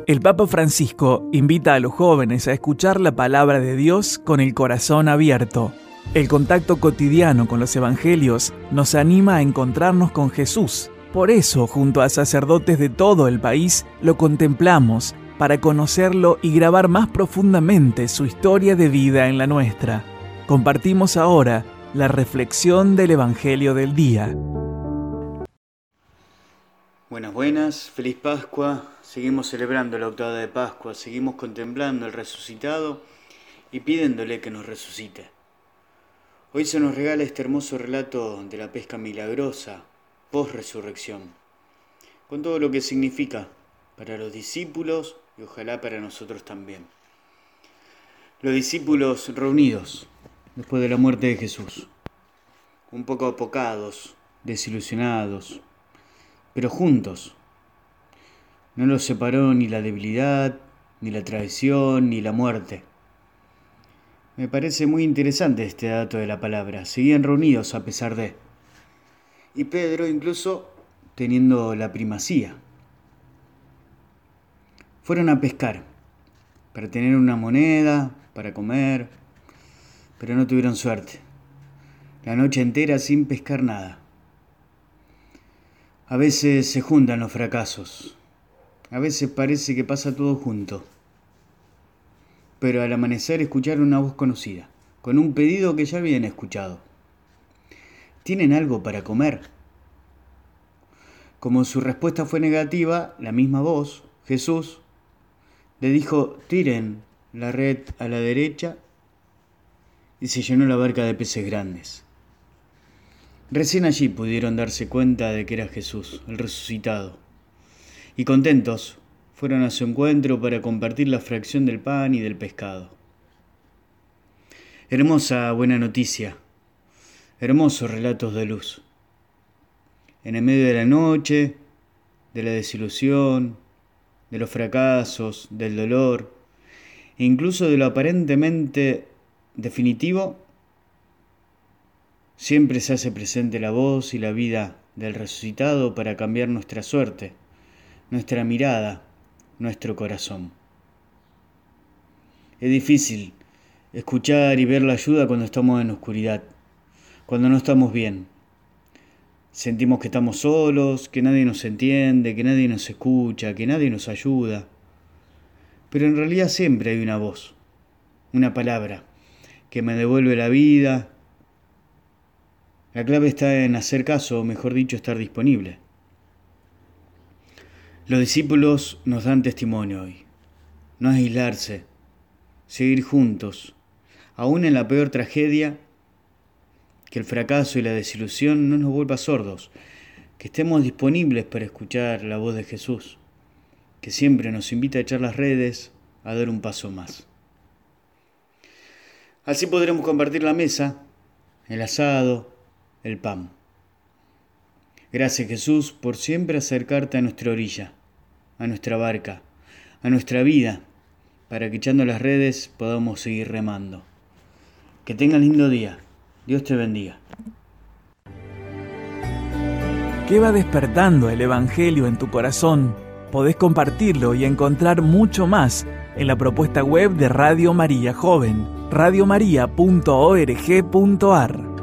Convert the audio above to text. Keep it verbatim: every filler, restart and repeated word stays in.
El Papa Francisco invita a los jóvenes a escuchar la palabra de Dios con el corazón abierto. El contacto cotidiano con los evangelios nos anima a encontrarnos con Jesús. Por eso, junto a sacerdotes de todo el país, lo contemplamos para conocerlo y grabar más profundamente su historia de vida en la nuestra. Compartimos ahora la reflexión del Evangelio del día. Buenas, buenas, feliz Pascua. Seguimos celebrando la octava de Pascua, seguimos contemplando al resucitado y pidiéndole que nos resucite. Hoy se nos regala este hermoso relato de la pesca milagrosa, post-resurrección, con todo lo que significa para los discípulos y ojalá para nosotros también. Los discípulos reunidos después de la muerte de Jesús, un poco apocados, desilusionados, pero juntos. No los separó ni la debilidad, ni la traición, ni la muerte. Me parece muy interesante este dato de la palabra. Seguían reunidos a pesar de. Y Pedro incluso teniendo la primacía. Fueron a pescar, para tener una moneda, para comer, pero no tuvieron suerte. La noche entera sin pescar nada. A veces se juntan los fracasos. A veces parece que pasa todo junto. Pero al amanecer escucharon una voz conocida, con un pedido que ya habían escuchado. ¿Tienen algo para comer? Como su respuesta fue negativa, la misma voz, Jesús, le dijo: tiren la red a la derecha, y se llenó la barca de peces grandes. Recién allí pudieron darse cuenta de que era Jesús, el resucitado. Y contentos, fueron a su encuentro para compartir la fracción del pan y del pescado. Hermosa buena noticia, hermosos relatos de luz. En el medio de la noche, de la desilusión, de los fracasos, del dolor, e incluso de lo aparentemente definitivo, siempre se hace presente la voz y la vida del resucitado para cambiar nuestra suerte, nuestra mirada, nuestro corazón. Es difícil escuchar y ver la ayuda cuando estamos en oscuridad, cuando no estamos bien. Sentimos que estamos solos, que nadie nos entiende, que nadie nos escucha, que nadie nos ayuda. Pero en realidad siempre hay una voz, una palabra, que me devuelve la vida. La clave está en hacer caso, o mejor dicho, estar disponible. Los discípulos nos dan testimonio hoy. No aislarse, seguir juntos, aún en la peor tragedia, que el fracaso y la desilusión no nos vuelva sordos, que estemos disponibles para escuchar la voz de Jesús, que siempre nos invita a echar las redes, a dar un paso más. Así podremos compartir la mesa, el asado, el pan. Gracias, Jesús, por siempre acercarte a nuestra orilla, a nuestra barca, a nuestra vida, para que echando las redes podamos seguir remando. Que tengas lindo día. Dios te bendiga. ¿Qué va despertando el Evangelio en tu corazón? Podés compartirlo y encontrar mucho más en la propuesta web de Radio María Joven, radiomaria punto org punto ar.